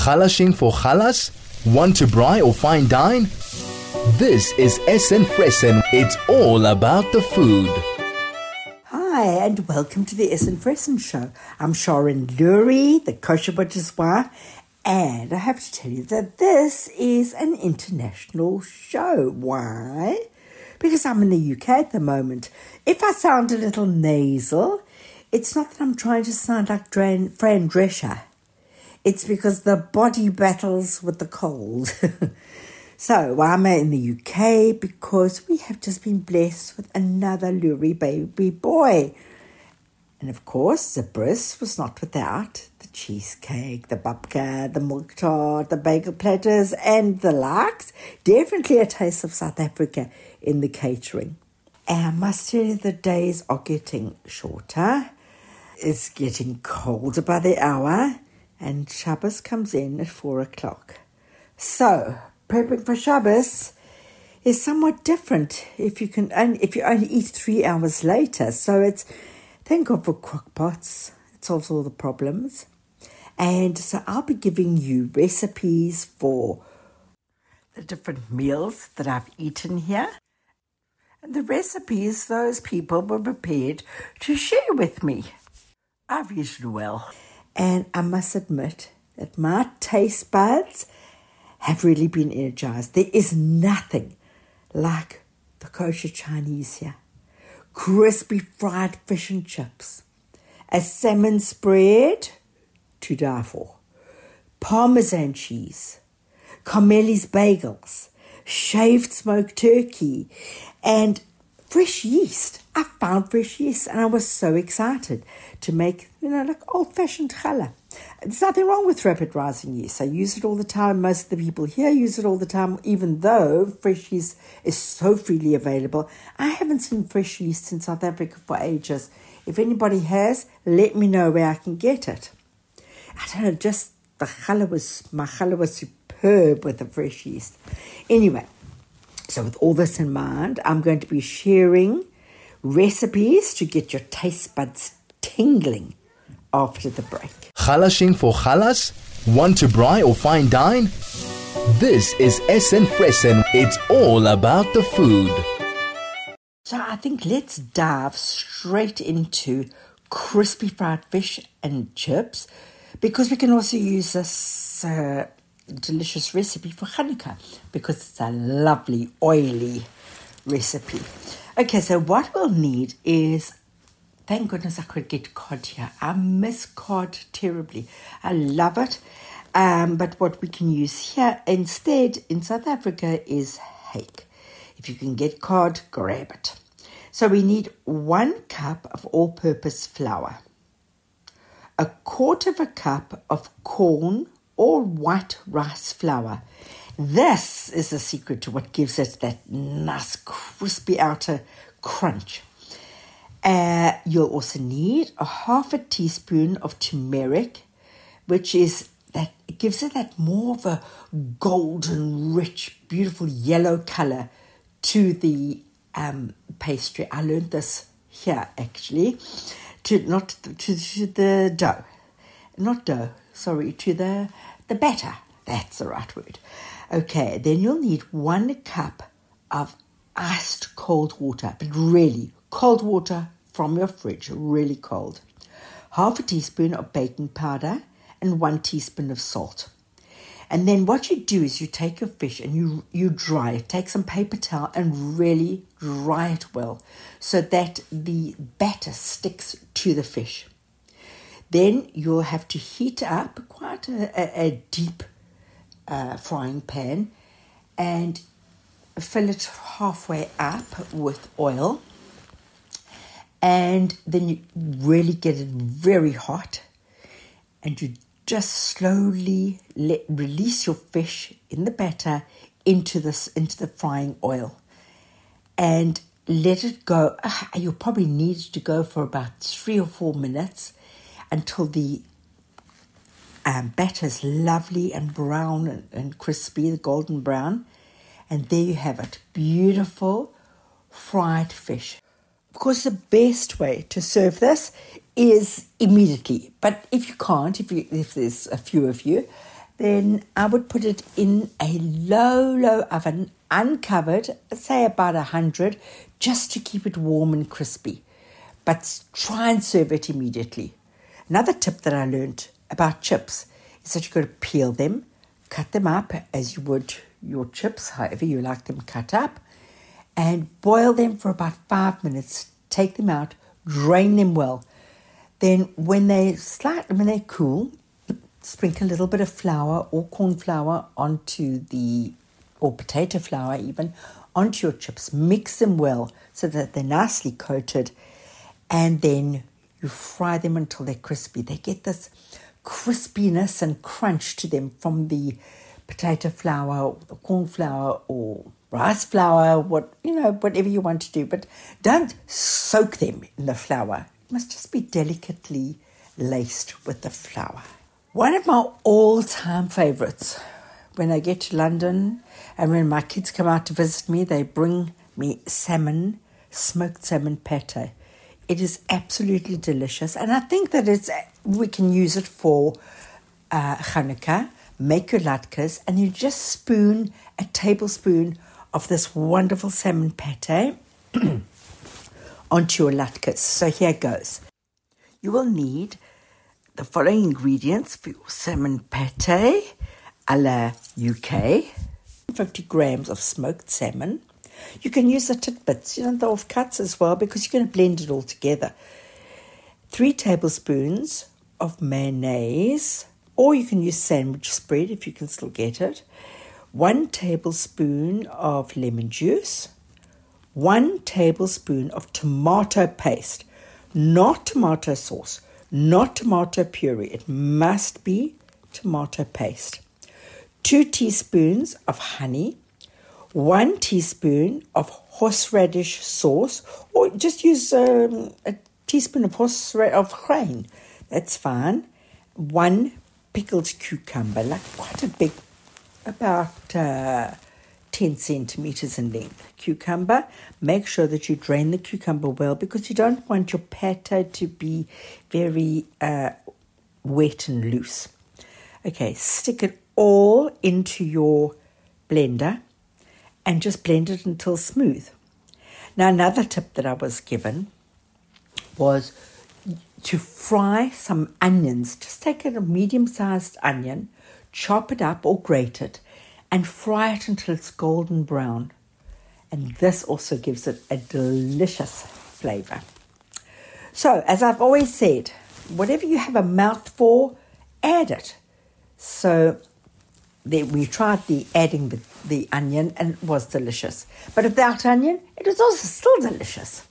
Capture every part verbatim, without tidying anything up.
Chalashing for chalas? Want to braai or fine dine? This is Essen Fressen. It's all about the food. Hi, and welcome to the Essen Fressen Show. I'm Sharon Lurie, the kosher butcher's wife, and I have to tell you that this is an international show. Why? Because I'm in the U K at the moment. If I sound a little nasal, it's not that I'm trying to sound like Dran- Fran Drescher. It's because the body battles with the cold. So I'm in the U K because we have just been blessed with another Lurie baby boy. And of course, the bris was not without the cheesecake, the babka, the milk tart, the bagel platters, and the likes. Definitely a taste of South Africa in the catering. And I must tell you, the days are getting shorter. It's getting colder by the hour, and Shabbos comes in at four o'clock. So prepping for Shabbos is somewhat different if you can only, if you only eat three hours later. So it's thank God for crock pots. It solves all the problems. And so I'll be giving you recipes for the different meals that I've eaten here. And the recipes those people were prepared to share with me. I've eaten well. And I must admit that my taste buds have really been energized. There is nothing like the kosher Chinese here. Crispy fried fish and chips, a salmon spread to die for, Parmesan cheese, Carmeli's bagels, shaved smoked turkey, and fresh yeast. I found fresh yeast and I was so excited to make, you know, like old-fashioned challah. There's nothing wrong with rapid rising yeast. I use it all the time. Most of the people here use it all the time, even though fresh yeast is so freely available. I haven't seen fresh yeast in South Africa for ages. If anybody has, let me know where I can get it. I don't know, just the challah was, my challah was superb with the fresh yeast. Anyway, so with all this in mind, I'm going to be sharing recipes to get your taste buds tingling after the break. Chalashing for chalas? Want to braai or fine dine? This is Essen Fressen. It's all about the food. So I think let's dive straight into crispy fried fish and chips, because we can also use this uh, delicious recipe for Hanukkah, because it's a lovely oily recipe. Okay, so what we'll need is, thank goodness I could get cod here. I miss cod terribly. I love it. Um, but what we can use here instead in South Africa is hake. If you can get cod, grab it. So we need one cup of all-purpose flour, a quarter of a cup of corn or white rice flour. This is the secret to what gives it that nice crispy outer crunch. Uh, you'll also need a half a teaspoon of turmeric, which is that it gives it that more of a golden, rich, beautiful yellow color to the um, pastry. I learned this here actually, to not to, to the dough, not dough. Sorry, to the the batter. That's the right word. Okay, then you'll need one cup of iced cold water, but really cold water from your fridge, really cold. Half a teaspoon of baking powder and one teaspoon of salt. And then what you do is you take your fish and you, you dry it. Take some paper towel and really dry it well so that the batter sticks to the fish. Then you'll have to heat up quite a, a, a deep uh, frying pan and fill it halfway up with oil. And then you really get it very hot, and you just slowly let release your fish in the batter into this into the frying oil, and let it go. Uh, you'll probably need it to go for about three or four minutes until the um, batter is lovely and brown and, and crispy, the golden brown. And there you have it, beautiful fried fish. Of course, the best way to serve this is immediately. But if you can't, if you, if there's a few of you, then I would put it in a low, low oven, uncovered, say about one hundred, just to keep it warm and crispy. But try and serve it immediately. Another tip that I learned about chips is that you've got to peel them, cut them up as you would your chips, however you like them cut up, and boil them for about five minutes. Take them out, drain them well. Then when they slight, when they cool, sprinkle a little bit of flour or corn flour onto the, or potato flour even, onto your chips. Mix them well so that they're nicely coated, and then you fry them until they're crispy. They get this crispiness and crunch to them from the potato flour, or the corn flour, or rice flour, what you know, whatever you want to do. But don't soak them in the flour. It must just be delicately laced with the flour. One of my all-time favorites, when I get to London and when my kids come out to visit me, they bring me salmon, smoked salmon pate. It is absolutely delicious, and I think that it's we can use it for uh, Hanukkah. Make your latkes, and you just spoon a tablespoon of this wonderful salmon pate onto your latkes. So here goes. You will need the following ingredients for your salmon pate a la U K. fifty grams of smoked salmon. You can use the tidbits, you know, the offcuts as well, because you're going to blend it all together. Three tablespoons of mayonnaise, or you can use sandwich spread if you can still get it. One tablespoon of lemon juice. One tablespoon of tomato paste, not tomato sauce, not tomato puree. It must be tomato paste. Two teaspoons of honey. One teaspoon of horseradish sauce, or just use um, a teaspoon of horseradish of grain. That's fine. One pickled cucumber, like quite a big, about uh, ten centimeters in length cucumber. Make sure that you drain the cucumber well, because you don't want your pate to be very uh, wet and loose. Okay, stick it all into your blender and just blend it until smooth. Now, another tip that I was given was to fry some onions. Just take a medium-sized onion, chop it up or grate it, and fry it until it's golden brown. And this also gives it a delicious flavor. So, as I've always said, whatever you have a mouth for, add it. So, Then we tried the adding the, the onion, and it was delicious. But without onion, it was also still delicious.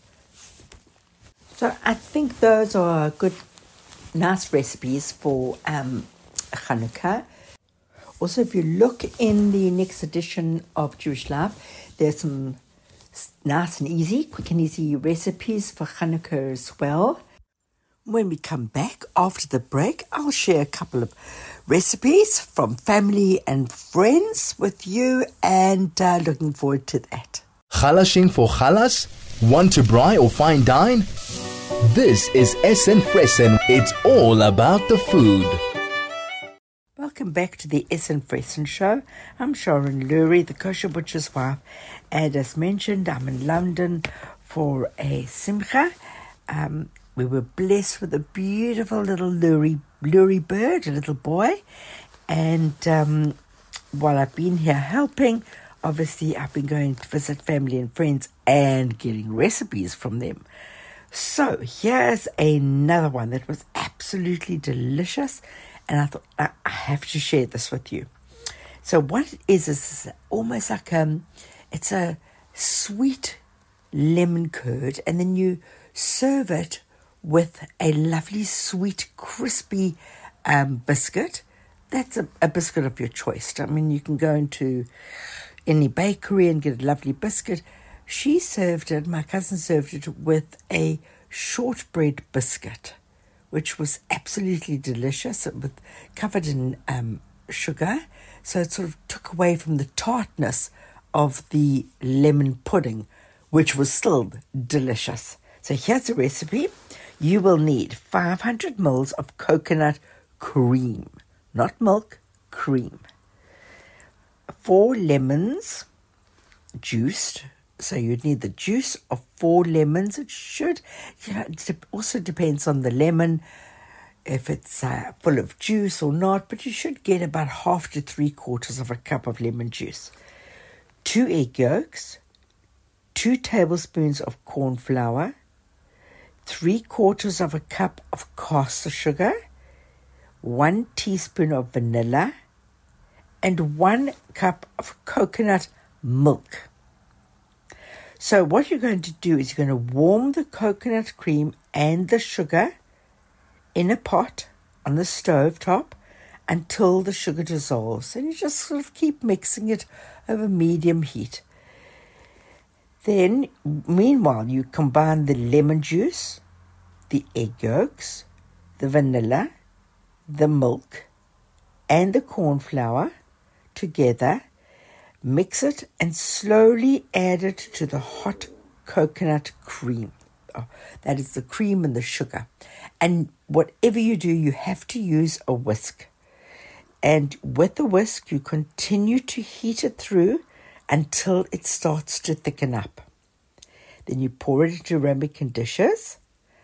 So I think those are good, nice recipes for um, Hanukkah. Also, if you look in the next edition of Jewish Life, there's some nice and easy, quick and easy recipes for Hanukkah as well. When we come back after the break, I'll share a couple of recipes from family and friends with you, and uh, looking forward to that. Chalashing for chalas? Want to braai or fine dine? This is Essen Fressen. It's all about the food. Welcome back to the Essen Fressen Show. I'm Sharon Lurie, the kosher butcher's wife, and as mentioned, I'm in London for a simcha. Um, we were blessed with a beautiful little Lurie, Lurie bird, a little boy, and um, while I've been here helping, obviously I've been going to visit family and friends and getting recipes from them. So here's another one that was absolutely delicious, and I thought I have to share this with you. So what it is is almost like um, it's a sweet lemon curd, and then you serve it with a lovely, sweet, crispy um, biscuit. That's a, a biscuit of your choice. I mean, you can go into any bakery and get a lovely biscuit. She served it, my cousin served it with a shortbread biscuit, which was absolutely delicious. It was covered in um, sugar, so it sort of took away from the tartness of the lemon pudding, which was still delicious. So here's the recipe. You will need five hundred milliliters of coconut cream, not milk, cream. Four lemons juiced. So you'd need the juice of four lemons. It should, you know, it also depends on the lemon, if it's uh, full of juice or not, but you should get about half to three quarters of a cup of lemon juice. Two egg yolks, two tablespoons of corn flour, three quarters of a cup of caster sugar, one teaspoon of vanilla, and one cup of coconut milk. So what you're going to do is you're going to warm the coconut cream and the sugar in a pot on the stove top until the sugar dissolves. And you just sort of keep mixing it over medium heat. Then, meanwhile, you combine the lemon juice, the egg yolks, the vanilla, the milk, and the corn flour together. Mix it and slowly add it to the hot coconut cream. Oh, that is the cream and the sugar. And whatever you do, you have to use a whisk. And with the whisk, you continue to heat it through until it starts to thicken up. Then you pour it into ramekin dishes.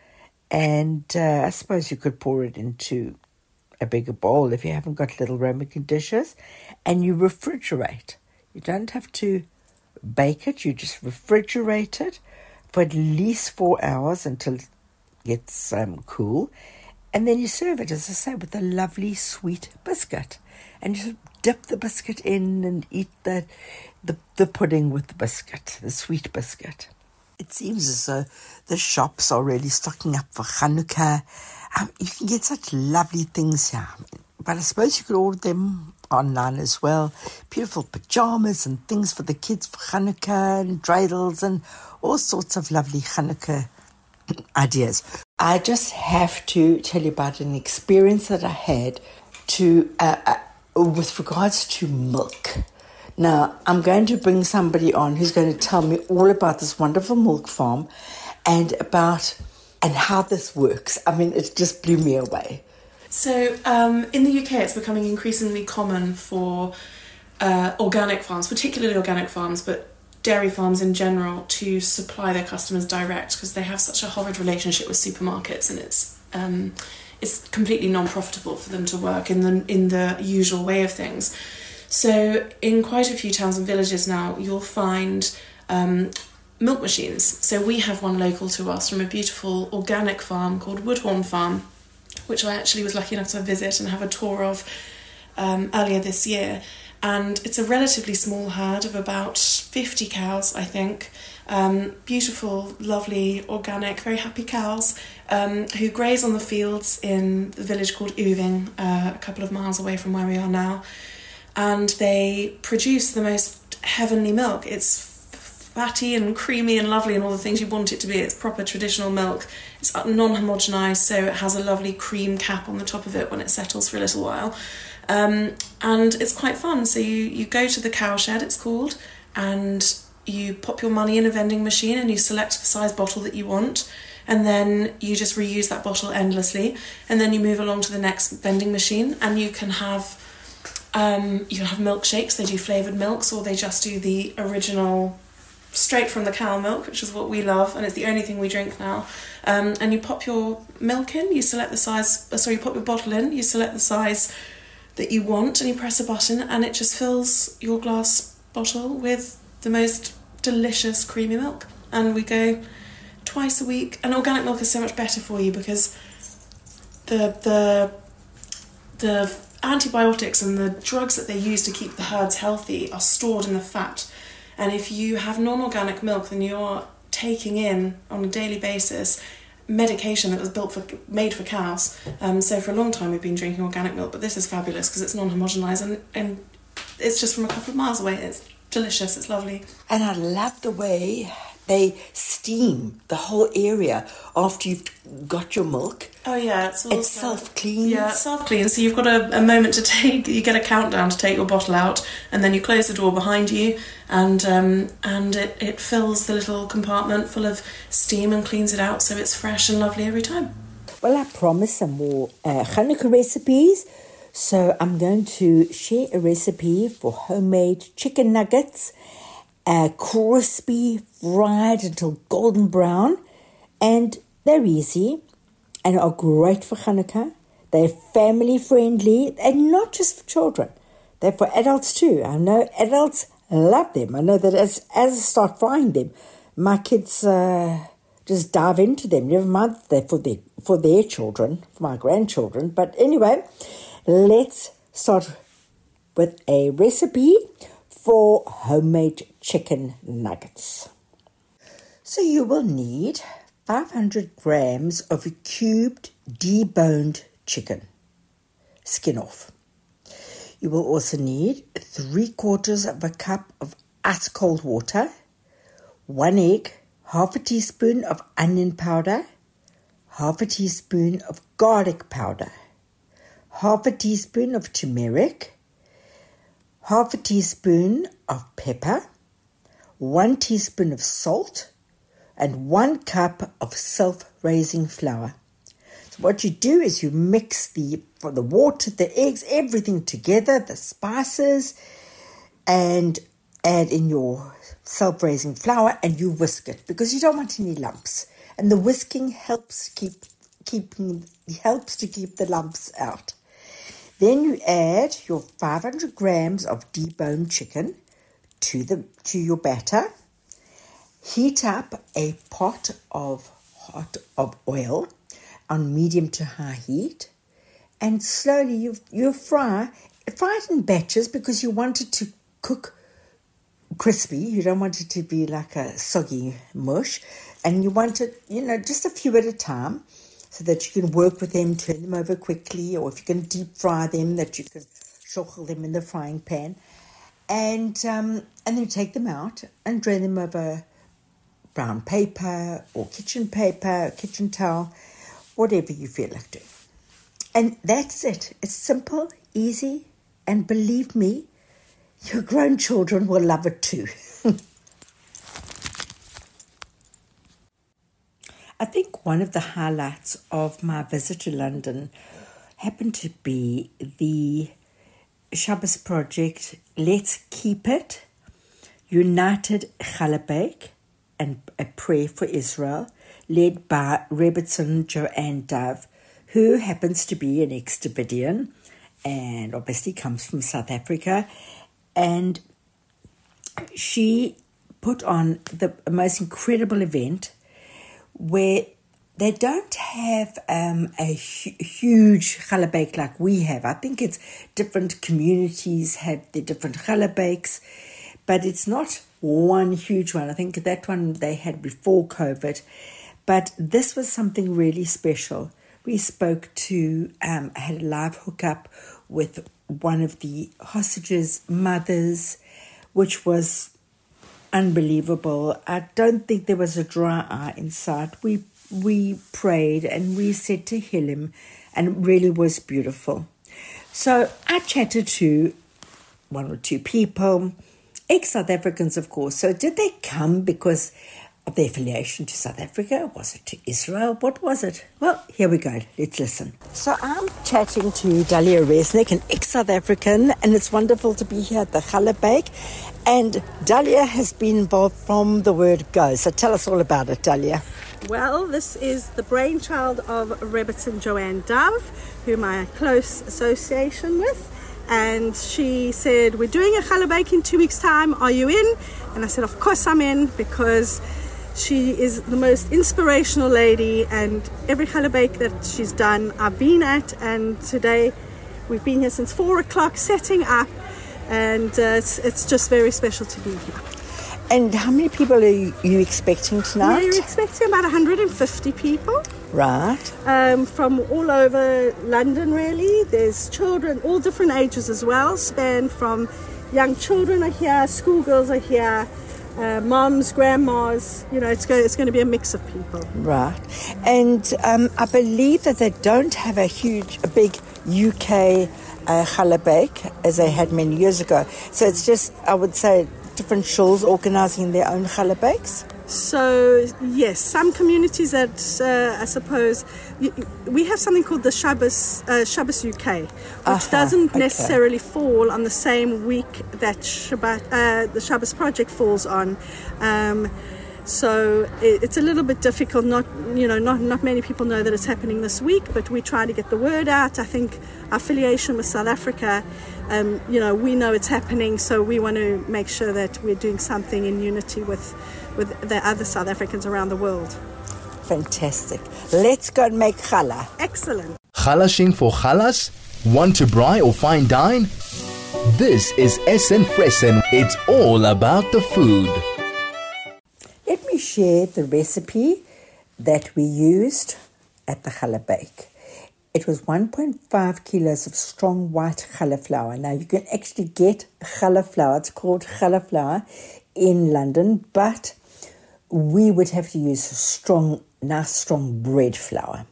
And uh, I suppose you could pour it into a bigger bowl if you haven't got little ramekin dishes. And you refrigerate. You don't have to bake it. You just refrigerate it for at least four hours until it gets um, cool. And then you serve it, as I say, with a lovely sweet biscuit. And you dip the biscuit in and eat the, the, the pudding with the biscuit, the sweet biscuit. It seems as though the shops are really stocking up for Hanukkah. Um, you can get such lovely things here. But I suppose you could order them online as well. Beautiful pajamas and things for the kids for Hanukkah and dreidels and all sorts of lovely Hanukkah ideas. I just have to tell you about an experience that I had to uh, uh, with regards to milk. Now, I'm going to bring somebody on who's going to tell me all about this wonderful milk farm and about and how this works. I mean, it just blew me away. So um, in the U K, it's becoming increasingly common for uh, organic farms, particularly organic farms, but dairy farms in general, to supply their customers direct because they have such a horrid relationship with supermarkets, and it's um, it's completely non-profitable for them to work in the in the usual way of things. So in quite a few towns and villages now, you'll find um, milk machines. So we have one local to us from a beautiful organic farm called Woodhorn Farm, which I actually was lucky enough to visit and have a tour of um, earlier this year. And it's a relatively small herd of about fifty cows, I think. Um, beautiful, lovely, organic, very happy cows um, who graze on the fields in the village called Uving, uh, a couple of miles away from where we are now. And they produce the most heavenly milk. It's fatty and creamy and lovely and all the things you want it to be. It's proper traditional milk. It's non-homogenised, so it has a lovely cream cap on the top of it when it settles for a little while. Um, and it's quite fun. So you, you go to the cowshed, it's called, and you pop your money in a vending machine and you select the size bottle that you want, and then you just reuse that bottle endlessly, and then you move along to the next vending machine and you can have um, you can have milkshakes. They do flavoured milks, or they just do the original straight from the cow milk, which is what we love, and it's the only thing we drink now. Um, and you pop your milk in, you select the size, uh, sorry, you pop your bottle in, you select the size that you want, and you press a button, and it just fills your glass bottle with the most delicious creamy milk. And we go twice a week. And organic milk is so much better for you because the the the antibiotics and the drugs that they use to keep the herds healthy are stored in the fat. And if you have non-organic milk, then you're taking in on a daily basis medication that was built for made for cows. Um, so for a long time we've been drinking organic milk, but this is fabulous because it's non-homogenized and, and it's just from a couple of miles away. It's delicious, it's lovely. And I love the way they steam the whole area after you've got your milk. Oh yeah, it's all It self-cleans. Yeah, it self-cleans. So you've got a, a moment to take, you get a countdown to take your bottle out, and then you close the door behind you, and um, and it, it fills the little compartment full of steam and cleans it out so it's fresh and lovely every time. Well, I promise some more uh, Hanukkah recipes. So I'm going to share a recipe for homemade chicken nuggets, uh, crispy, fried until golden brown, and they're easy and are great for Hanukkah. They're family friendly and not just for children. They're for adults too. I know adults love them. I know that as, as I start frying them, my kids uh, just dive into them. Never mind they're for their, for their children, for my grandchildren. But anyway, let's start with a recipe for homemade chicken nuggets. So you will need five hundred grams of cubed, deboned chicken. Skin off. You will also need three quarters of a cup of ice cold water, one egg, half a teaspoon of onion powder, half a teaspoon of garlic powder, half a teaspoon of turmeric, half a teaspoon of pepper, one teaspoon of salt, and one cup of self-raising flour. So what you do is you mix the for the water, the eggs, everything together, the spices, and add in your self-raising flour, and you whisk it because you don't want any lumps. And the whisking helps keep keeping helps to keep the lumps out. Then you add your five hundred grams of deboned chicken to the to your batter. Heat up a pot of hot of oil on medium to high heat, and slowly you you fry fry it in batches because you want it to cook crispy. You don't want it to be like a soggy mush, and you want it, you know, just a few at a time, so that you can work with them, turn them over quickly, or if you can deep fry them, that you can shochel them in the frying pan, and um, and then you take them out and drain them over brown paper or kitchen paper, kitchen towel, whatever you feel like doing. And that's it. It's simple, easy, and believe me, your grown children will love it too. I think one of the highlights of my visit to London happened to be the Shabbos project, Let's Keep It, United Challah and a Prayer for Israel, led by Rebbetzin Joanne Dove, who happens to be an ex-Davidian and obviously comes from South Africa. And she put on the most incredible event where they don't have um, a hu- huge challah bake like we have. I think it's different communities have their different challah bakes, but it's not one huge one. I think that one they had before COVID. But this was something really special. We spoke to, um, I had a live hookup with one of the hostages' mothers, which was unbelievable. I don't think there was a dry eye in sight. We we prayed and we said Tehillim, and it really was beautiful. So I chatted to one or two people, ex-South Africans, of course. So did they come because of their affiliation to South Africa? Was it to Israel? What was it? Well, here we go. Let's listen. So I'm chatting to Dalia Resnick, an ex-South African, and it's wonderful to be here at the Challah Bake. And Dalia has been involved from the word go. So tell us all about it, Dalia. Well, this is the brainchild of Rebbetzin Joanne Dove, whom I have close association with. And she said, we're doing a challah bake in two weeks' time. Are you in? And I said, of course I'm in, because she is the most inspirational lady, and every challah bake that she's done, I've been at. And today we've been here since four o'clock setting up, and uh, it's, it's just very special to be here. And how many people are you, you expecting tonight? We're expecting about one hundred fifty people. Right. Um, from all over London, really. There's children, all different ages as well, span from young children are here, schoolgirls are here, uh, moms, grandmas. You know, it's, go, it's going to be a mix of people. Right. And um, I believe that they don't have a huge, a big U K uh, challah bake as they had many years ago. So it's just, I would say, different shuls organising their own challah bakes? So, yes, some communities that, uh, I suppose, we have something called the Shabbos, uh, Shabbos U K, which Uh-huh, doesn't okay. necessarily fall on the same week that Shabbat, uh, the Shabbos Project falls on. Um, so it, it's a little bit difficult. Not, you know, not, not many people know that it's happening this week, but we try to get the word out. I think our affiliation with South Africa, um, you know, we know it's happening, so we want to make sure that we're doing something in unity with with the other South Africans around the world. Fantastic. Let's go and make challah. Excellent. Chalashing for chalas? Want to braai or fine dine? This is S N Fressen. It's all about the food. Let me share the recipe that we used at the challah bake. It was one point five kilos of strong white challah flour. Now you can actually get challah flour. It's called challah flour in London, but we would have to use strong, nice strong bread flour.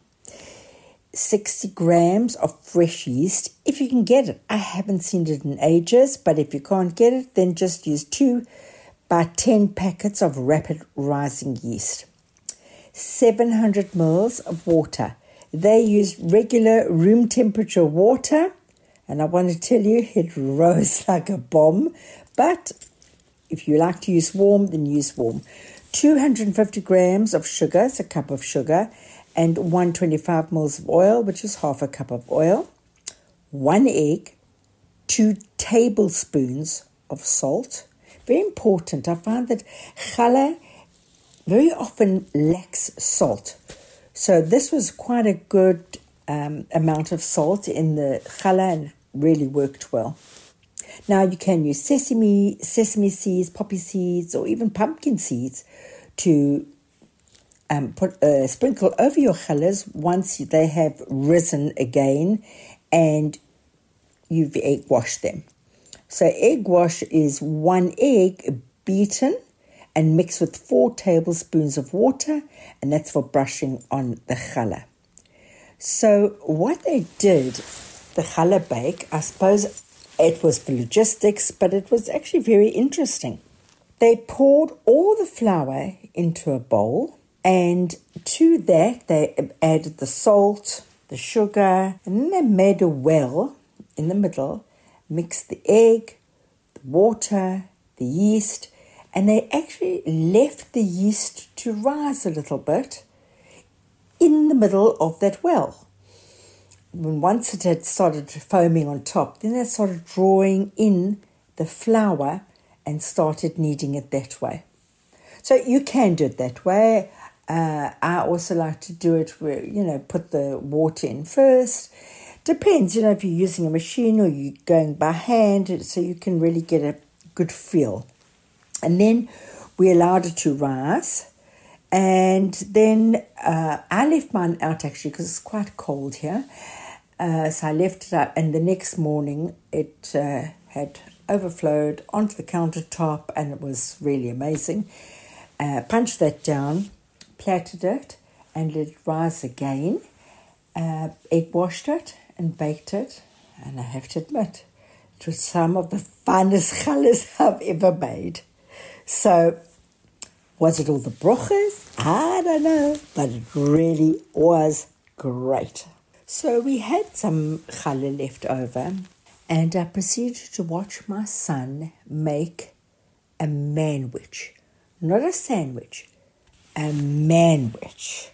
sixty grams of fresh yeast, if you can get it. I haven't seen it in ages, but if you can't get it, then just use two by ten packets of rapid rising yeast. seven hundred milliliters of water. They used regular room temperature water, and I want to tell you, it rose like a bomb, but if you like to use warm, then use warm. two hundred fifty grams of sugar, it's a cup of sugar, and one hundred twenty-five milliliters of oil, which is half a cup of oil. One egg, two tablespoons of salt. Very important. I find that challah very often lacks salt. So this was quite a good um, amount of salt in the challah and really worked well. Now you can use sesame, sesame seeds, poppy seeds, or even pumpkin seeds to um, put uh, sprinkle over your challahs once they have risen again and you've egg washed them. So egg wash is one egg beaten and mixed with four tablespoons of water, and that's for brushing on the challah. So what they did, the challah bake, I suppose it was for logistics, but it was actually very interesting. They poured all the flour into a bowl, and to that they added the salt, the sugar, and then they made a well in the middle, mixed the egg, the water, the yeast, and they actually left the yeast to rise a little bit in the middle of that well. When once it had started foaming on top, then they started drawing in the flour and started kneading it that way. So you can do it that way. Uh, I also like to do it where, you know, put the water in first. Depends, you know, if you're using a machine or you're going by hand, so you can really get a good feel. And then we allowed it to rise. And then uh, I left mine out actually because it's quite cold here. Uh, so I left it out, and the next morning it uh, had overflowed onto the countertop, and it was really amazing. Uh, punched that down, platted it, and let it rise again. Uh, egg washed it and baked it, and I have to admit, it was some of the finest challahs I've ever made. So, was it all the brochas? I don't know, but it really was great. So we had some challah left over, and I proceeded to watch my son make a manwich. Not a sandwich, a manwich.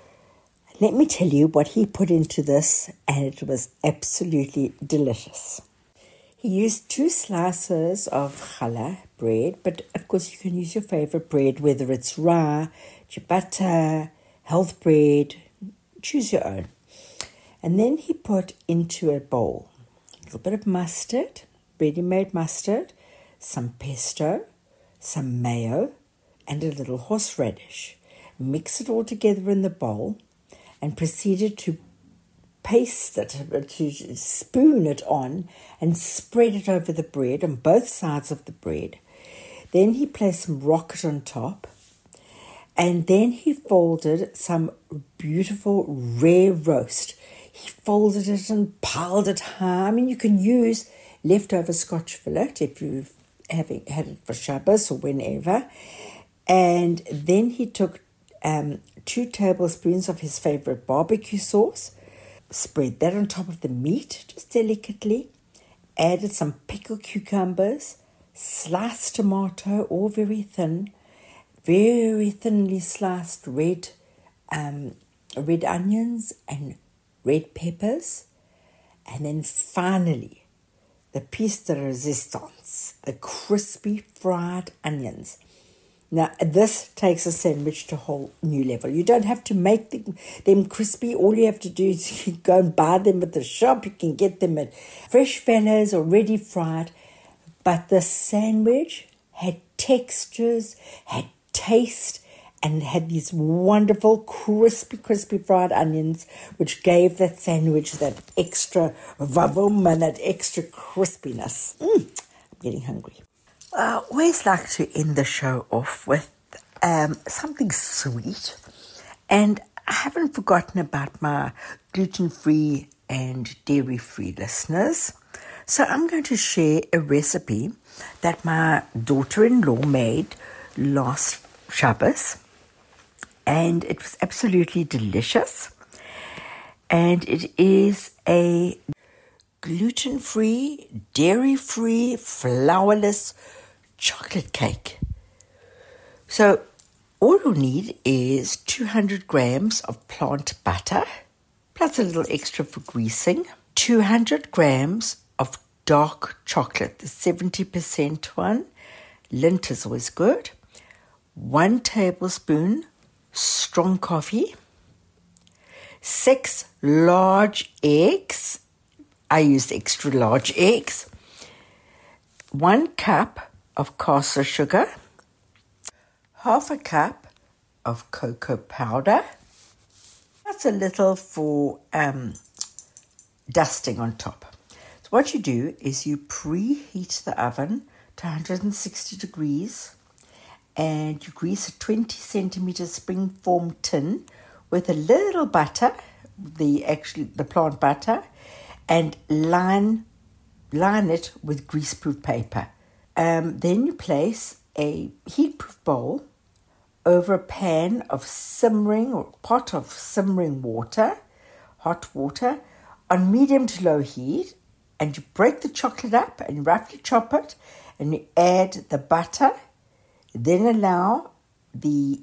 Let me tell you what he put into this, and it was absolutely delicious. He used two slices of challah bread, but of course you can use your favorite bread, whether it's rye, ciabatta, health bread, choose your own. And then he put into a bowl a little bit of mustard, ready-made mustard, some pesto, some mayo, and a little horseradish. Mix it all together in the bowl and proceeded to paste it, to spoon it on and spread it over the bread on both sides of the bread. Then he placed some rocket on top, and then he folded some beautiful rare roast. He folded it and piled it high. I mean, you can use leftover Scotch fillet if you've having had it for Shabbos or whenever. And then he took um, two tablespoons of his favorite barbecue sauce, spread that on top of the meat just delicately, added some pickled cucumbers, sliced tomato, all very thin, very thinly sliced red, um, red onions and red peppers, and then finally the piece de resistance, the crispy fried onions. Now, this takes a sandwich to a whole new level. You don't have to make them, them crispy. All you have to do is go and buy them at the shop. You can get them at Fresh Fellas already fried. But the sandwich had textures, had taste, and had these wonderful crispy, crispy fried onions, which gave that sandwich that extra vavoom and that extra crispiness. Mm, I'm getting hungry. I always like to end the show off with um, something sweet. And I haven't forgotten about my gluten-free and dairy-free listeners. So I'm going to share a recipe that my daughter-in-law made last Shabbos. And it was absolutely delicious. And it is a gluten-free, dairy-free, flourless chocolate cake. So all you'll need is two hundred grams of plant butter, plus a little extra for greasing, two hundred grams of dark chocolate, the seventy percent one. Lindt is always good. One tablespoon strong coffee, six large eggs. I used extra large eggs. One cup of caster sugar, half a cup of cocoa powder. That's a little for um, dusting on top. So what you do is you preheat the oven to one hundred sixty degrees and you grease a twenty centimeter springform tin with a little butter, the actually the plant butter, and line line it with greaseproof paper. Um, then you place a heatproof bowl over a pan of simmering or pot of simmering water, hot water, on medium to low heat, and you break the chocolate up and roughly chop it, and you add the butter, then allow the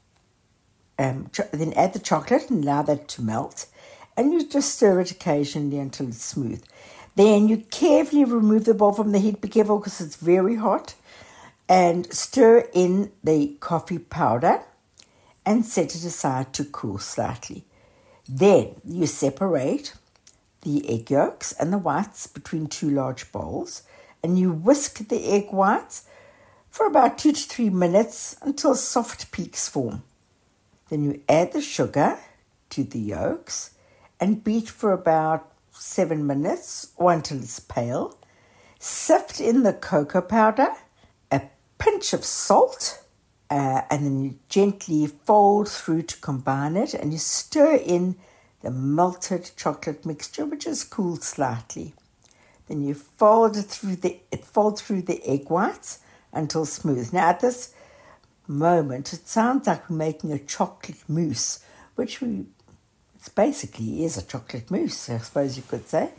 um, cho- then add the chocolate and allow that to melt, and you just stir it occasionally until it's smooth. Then you carefully remove the bowl from the heat. Be careful because it's very hot. And stir in the coffee powder and set it aside to cool slightly. Then you separate the egg yolks and the whites between two large bowls. And you whisk the egg whites for about two to three minutes until soft peaks form. Then you add the sugar to the yolks and beat for about seven minutes or until it's pale. Sift in the cocoa powder, a pinch of salt, uh, and then you gently fold through to combine it, and you stir in the melted chocolate mixture, which is cooled slightly. Then you fold it through the it fold through the egg whites until smooth. Now at this moment, it sounds like we're making a chocolate mousse, which we It basically is a chocolate mousse, I suppose you could say.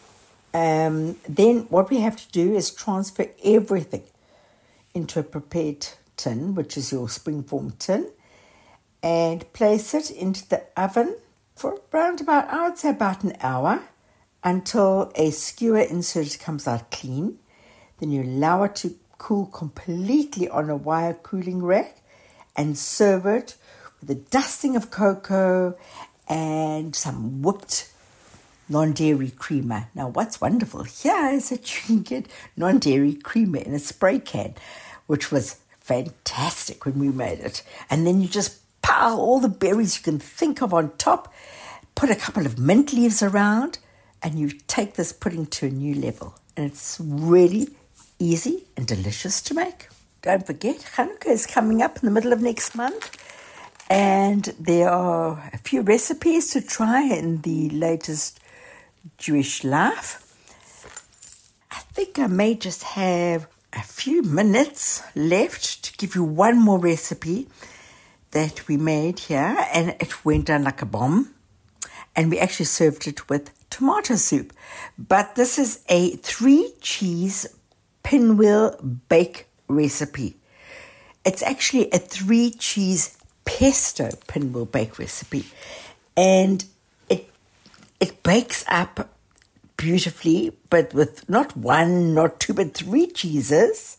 Um, then what we have to do is transfer everything into a prepared tin, which is your springform tin, and place it into the oven for around about, I would say about an hour, until a skewer insert comes out clean. Then you allow it to cool completely on a wire cooling rack and serve it with a dusting of cocoa and some whipped non-dairy creamer. Now, what's wonderful here is that you can get non-dairy creamer in a spray can, which was fantastic when we made it. And then you just pile all the berries you can think of on top, put a couple of mint leaves around, and you take this pudding to a new level. And it's really easy and delicious to make. Don't forget, Hanukkah is coming up in the middle of next month. And there are a few recipes to try in the latest Jewish life. I think I may just have a few minutes left to give you one more recipe that we made here, and it went down like a bomb. And we actually served it with tomato soup. But this is a three-cheese pinwheel bake recipe. It's actually a three-cheese pesto pinwheel bake recipe. And it it bakes up beautifully, but with not one, not two, but three cheeses.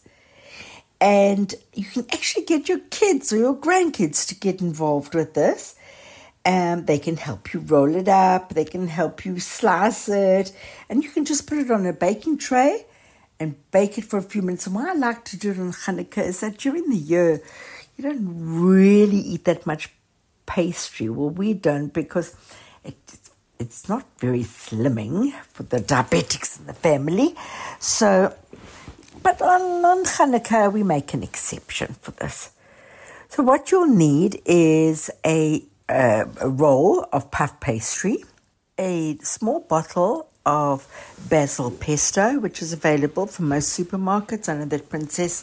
And you can actually get your kids or your grandkids to get involved with this. Um, they can help you roll it up. They can help you slice it. And you can just put it on a baking tray and bake it for a few minutes. And what I like to do on Hanukkah is that during the year, you don't really eat that much pastry. Well, we don't, because it, it's not very slimming for the diabetics in the family. So, but on, on Hanukkah, we make an exception for this. So what you'll need is a Uh, a roll of puff pastry, a small bottle of basil pesto, which is available from most supermarkets. I know that Princess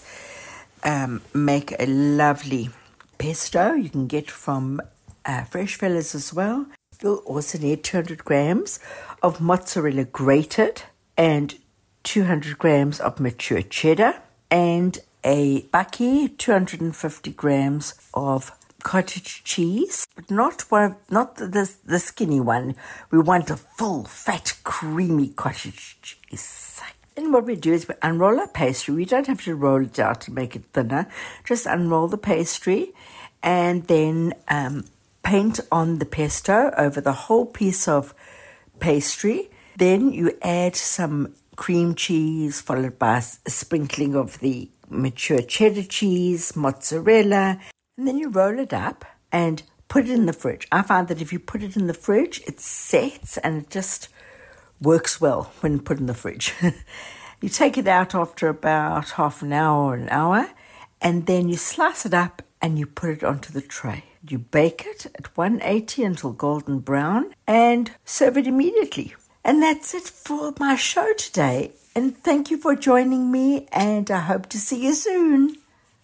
um, make a lovely pesto. You can get from uh, Fresh Fellas as well. You'll also need two hundred grams of mozzarella grated and two hundred grams of mature cheddar and a bakkie, two hundred fifty grams of cottage cheese, but not one, not the the skinny one. We want a full, fat, creamy cottage cheese. And what we do is we unroll our pastry. We don't have to roll it out to make it thinner. Just unroll the pastry and then um, paint on the pesto over the whole piece of pastry. Then you add some cream cheese, followed by a sprinkling of the mature cheddar cheese, mozzarella. And then you roll it up and put it in the fridge. I find that if you put it in the fridge, it sets and it just works well when put in the fridge. You take it out after about half an hour or an hour, and then you slice it up and you put it onto the tray. You bake it at one eighty until golden brown and serve it immediately. And that's it for my show today. And thank you for joining me, and I hope to see you soon.